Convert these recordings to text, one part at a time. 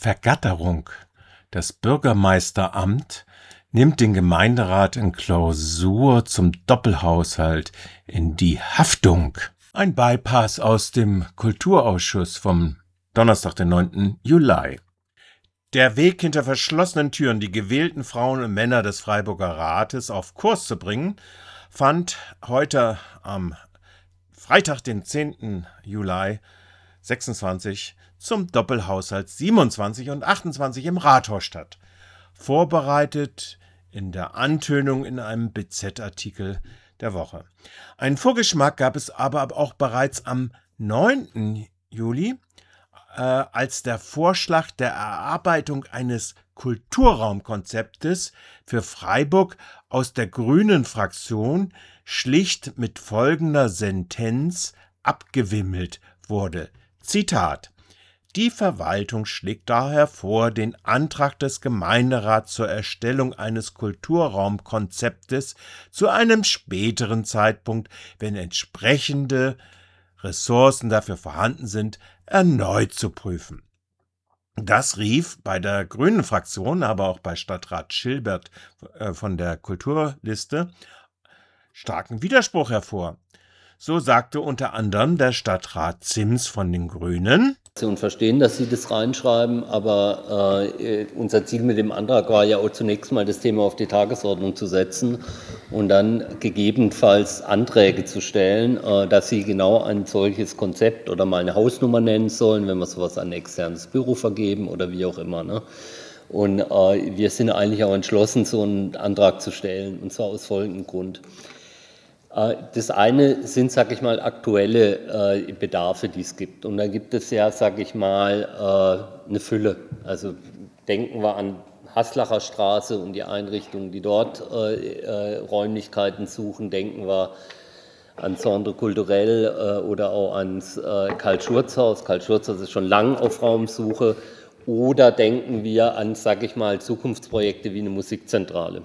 Vergatterung. Das Bürgermeisteramt nimmt den Gemeinderat in Klausur zum Doppelhaushalt in die Haftung. Ein Bypass aus dem Kulturausschuss vom Donnerstag, den 9. Juli. Der Weg hinter verschlossenen Türen, die gewählten Frauen und Männer des Freiburger Rates auf Kurs zu bringen, fand heute am Freitag, den 10. Juli 26 zum Doppelhaushalt 27 und 28 im Rathaus statt. Vorbereitet in der Antönung in einem BZ-Artikel der Woche. Einen Vorgeschmack gab es aber auch bereits am 9. Juli, als der Vorschlag der Erarbeitung eines Kulturraumkonzeptes für Freiburg aus der grünen Fraktion schlicht mit folgender Sentenz abgewimmelt wurde. Zitat: Die Verwaltung schlägt daher vor, den Antrag des Gemeinderats zur Erstellung eines Kulturraumkonzeptes zu einem späteren Zeitpunkt, wenn entsprechende Ressourcen dafür vorhanden sind, erneut zu prüfen. Das rief bei der grünen Fraktion, aber auch bei Stadtrat Schilbert von der Kulturliste starken Widerspruch hervor. So sagte unter anderem der Stadtrat Sims von den Grünen: Und verstehen, dass Sie das reinschreiben, aber unser Ziel mit dem Antrag war ja auch zunächst mal das Thema auf die Tagesordnung zu setzen und dann gegebenenfalls Anträge zu stellen, dass Sie genau ein solches Konzept oder mal eine Hausnummer nennen sollen, wenn wir sowas an ein externes Büro vergeben oder wie auch immer. Ne? Und wir sind eigentlich auch entschlossen, so einen Antrag zu stellen, und zwar aus folgendem Grund. Das eine sind, sage ich mal, aktuelle Bedarfe, die es gibt. Und da gibt es ja, sage ich mal, eine Fülle. Also denken wir an Haslacher Straße und die Einrichtungen, die dort Räumlichkeiten suchen. Denken wir an Centre Kulturell oder auch ans Karl-Schurz-Haus. Karl-Schurz-Haus ist schon lang auf Raumsuche. Oder denken wir an, sage ich mal, Zukunftsprojekte wie eine Musikzentrale.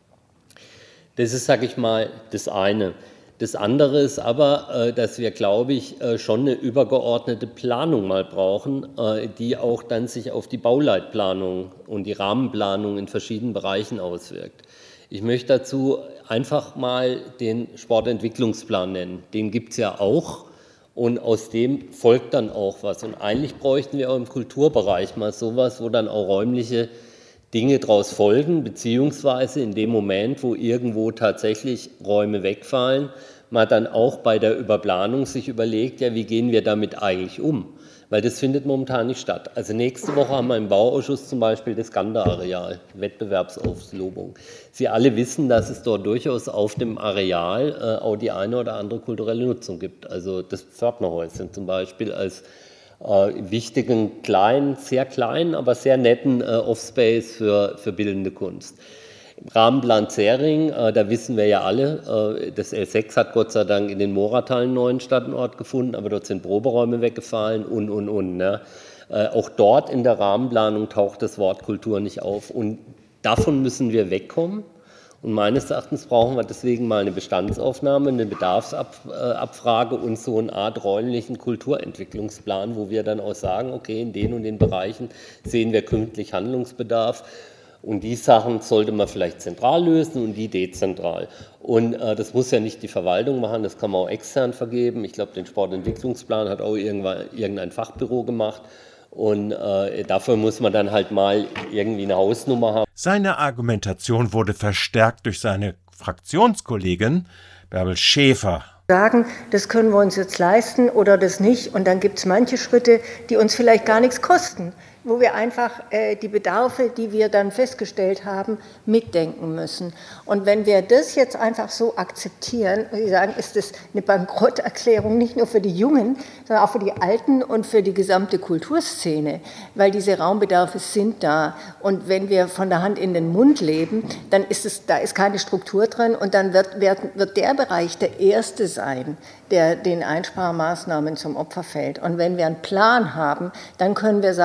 Das ist, sage ich mal, das eine. Das andere ist aber, dass wir, glaube ich, schon eine übergeordnete Planung mal brauchen, die auch dann sich auf die Bauleitplanung und die Rahmenplanung in verschiedenen Bereichen auswirkt. Ich möchte dazu einfach mal den Sportentwicklungsplan nennen. Den gibt es ja auch und aus dem folgt dann auch was. Und eigentlich bräuchten wir auch im Kulturbereich mal sowas, wo dann auch räumliche Dinge daraus folgen, beziehungsweise in dem Moment, wo irgendwo tatsächlich Räume wegfallen, man dann auch bei der Überplanung sich überlegt, ja, wie gehen wir damit eigentlich um? Weil das findet momentan nicht statt. Also nächste Woche haben wir im Bauausschuss zum Beispiel das Gander-Areal, Wettbewerbsauslobung. Sie alle wissen, dass es dort durchaus auf dem Areal auch die eine oder andere kulturelle Nutzung gibt. Also das Pförtnerhäuschen zum Beispiel als wichtigen, kleinen, sehr kleinen, aber sehr netten Offspace für bildende Kunst. Im Rahmenplan Zähring, da wissen wir ja alle, das L6 hat Gott sei Dank in den Moratal einen neuen Standort gefunden, aber dort sind Proberäume weggefallen und. Ne? Auch dort in der Rahmenplanung taucht das Wort Kultur nicht auf. Und davon müssen wir wegkommen. Und meines Erachtens brauchen wir deswegen mal eine Bestandsaufnahme, eine Bedarfsabfrage und so eine Art räumlichen Kulturentwicklungsplan, wo wir dann auch sagen, okay, in den und den Bereichen sehen wir künftig Handlungsbedarf. Und die Sachen sollte man vielleicht zentral lösen und die dezentral. Und das muss ja nicht die Verwaltung machen, das kann man auch extern vergeben. Ich glaube, den Sportentwicklungsplan hat auch irgendein Fachbüro gemacht. Und dafür muss man dann halt mal irgendwie eine Hausnummer haben. Seine Argumentation wurde verstärkt durch seine Fraktionskollegin Bärbel Schäfer. Sagen, das können wir uns jetzt leisten oder das nicht. Und dann gibt es manche Schritte, die uns vielleicht gar nichts kosten, wo wir einfach die Bedarfe, die wir dann festgestellt haben, mitdenken müssen. Und wenn wir das jetzt einfach so akzeptieren, Sie sagen, ist das eine Bankrotterklärung nicht nur für die Jungen, sondern auch für die Alten und für die gesamte Kulturszene, weil diese Raumbedarfe sind da. Und wenn wir von der Hand in den Mund leben, dann da ist keine Struktur drin und dann wird der Bereich der erste sein, der den Einsparmaßnahmen zum Opfer fällt. Und wenn wir einen Plan haben, dann können wir sagen, okay,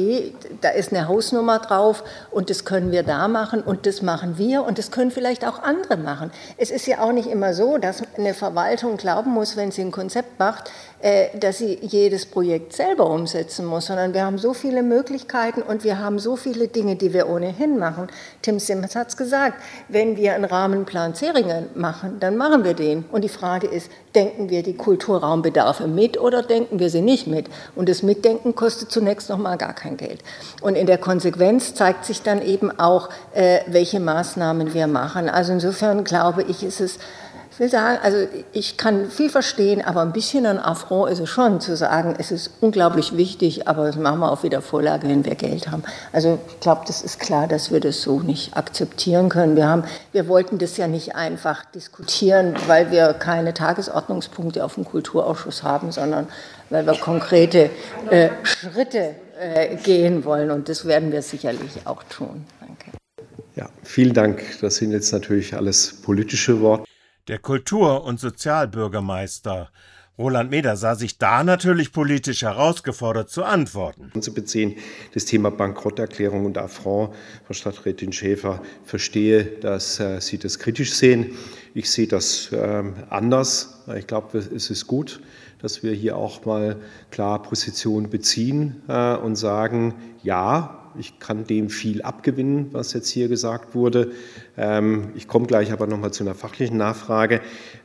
okay, da ist eine Hausnummer drauf und das können wir da machen und das machen wir und das können vielleicht auch andere machen. Es ist ja auch nicht immer so, dass eine Verwaltung glauben muss, wenn sie ein Konzept macht, dass sie jedes Projekt selber umsetzen muss, sondern wir haben so viele Möglichkeiten und wir haben so viele Dinge, die wir ohnehin machen. Tim Simmons hat es gesagt, wenn wir einen Rahmenplan Zähringen machen, dann machen wir den. Und die Frage ist, denken wir die Kulturraumbedarfe mit oder denken wir sie nicht mit? Und das Mitdenken kostet zunächst noch mal gar kein Geld. Und in der Konsequenz zeigt sich dann eben auch, welche Maßnahmen wir machen. Also insofern glaube ich, ist es, ich will sagen, also ich kann viel verstehen, aber ein bisschen ein Affront ist es schon, zu sagen, es ist unglaublich wichtig, aber das machen wir auf wieder Vorlage, wenn wir Geld haben. Also ich glaube, das ist klar, dass wir das so nicht akzeptieren können. Wir wollten das ja nicht einfach diskutieren, weil wir keine Tagesordnungspunkte auf dem Kulturausschuss haben, sondern weil wir konkrete Schritte gehen wollen. Und das werden wir sicherlich auch tun. Danke. Ja, vielen Dank. Das sind jetzt natürlich alles politische Worte. Der Kultur- und Sozialbürgermeister Roland Meder sah sich da natürlich politisch herausgefordert zu antworten. Zu beziehen, das Thema Bankrotterklärung und Affront, Frau Stadträtin Schäfer, verstehe, dass Sie das kritisch sehen. Ich sehe das anders. Ich glaube, es ist gut, dass wir hier auch mal klar Position beziehen und sagen, ja, ich kann dem viel abgewinnen, was jetzt hier gesagt wurde. Ich komme gleich aber nochmal zu einer fachlichen Nachfrage.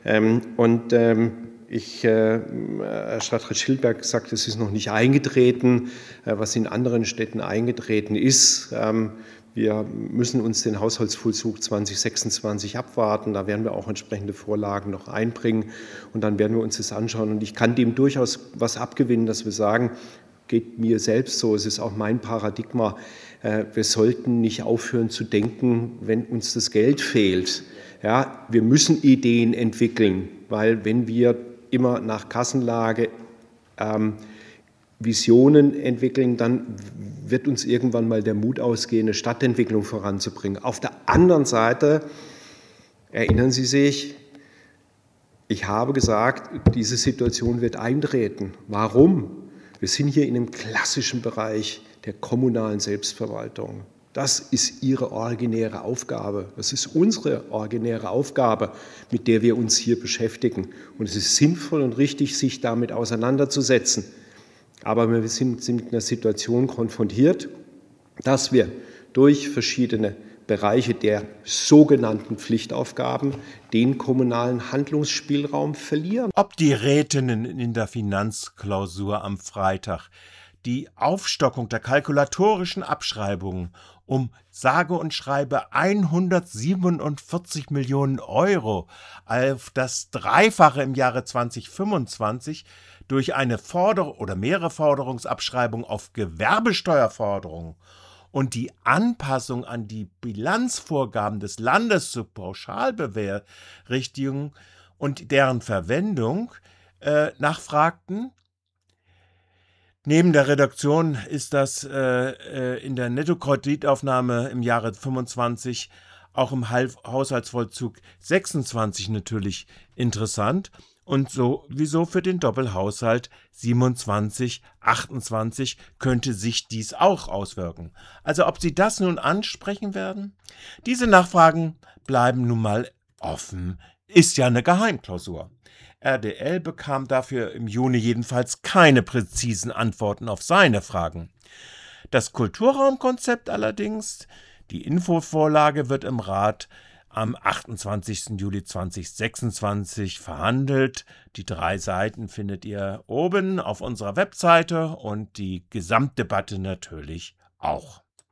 Herr Stadtrat Schildberg sagt, es ist noch nicht eingetreten, was in anderen Städten eingetreten ist. Wir müssen uns den Haushaltsvollzug 2026 abwarten. Da werden wir auch entsprechende Vorlagen noch einbringen. Und dann werden wir uns das anschauen. Und ich kann dem durchaus was abgewinnen, dass wir sagen, geht mir selbst so, es ist auch mein Paradigma, wir sollten nicht aufhören zu denken, wenn uns das Geld fehlt. Ja, wir müssen Ideen entwickeln, weil wenn wir immer nach Kassenlage Visionen entwickeln, dann wird uns irgendwann mal der Mut ausgehen, eine Stadtentwicklung voranzubringen. Auf der anderen Seite, erinnern Sie sich, ich habe gesagt, diese Situation wird eintreten. Warum? Wir sind hier in einem klassischen Bereich der kommunalen Selbstverwaltung. Das ist Ihre originäre Aufgabe. Das ist unsere originäre Aufgabe, mit der wir uns hier beschäftigen. Und es ist sinnvoll und richtig, sich damit auseinanderzusetzen. Aber wir sind mit einer Situation konfrontiert, dass wir durch verschiedene Bereiche der sogenannten Pflichtaufgaben den kommunalen Handlungsspielraum verlieren. Ob die Rätinnen in der Finanzklausur am Freitag die Aufstockung der kalkulatorischen Abschreibungen um sage und schreibe 147 Millionen Euro auf das Dreifache im Jahre 2025 durch eine oder mehrere Forderungsabschreibungen auf Gewerbesteuerforderungen und die Anpassung an die Bilanzvorgaben des Landes zu Pauschalbewährrichtungen und deren Verwendung nachfragten. Neben der Reduktion ist das in der Nettokreditaufnahme im Jahre 25 auch im Haushaltsvollzug 26 natürlich interessant und sowieso für den Doppelhaushalt 27, 28 könnte sich dies auch auswirken. Also ob Sie das nun ansprechen werden? Diese Nachfragen bleiben nun mal offen. Ist ja eine Geheimklausur. RDL bekam dafür im Juni jedenfalls keine präzisen Antworten auf seine Fragen. Das Kulturraumkonzept allerdings, die Infovorlage wird im Rat am 28. Juli 2026 verhandelt. Die 3 Seiten findet ihr oben auf unserer Webseite und die Gesamtdebatte natürlich auch.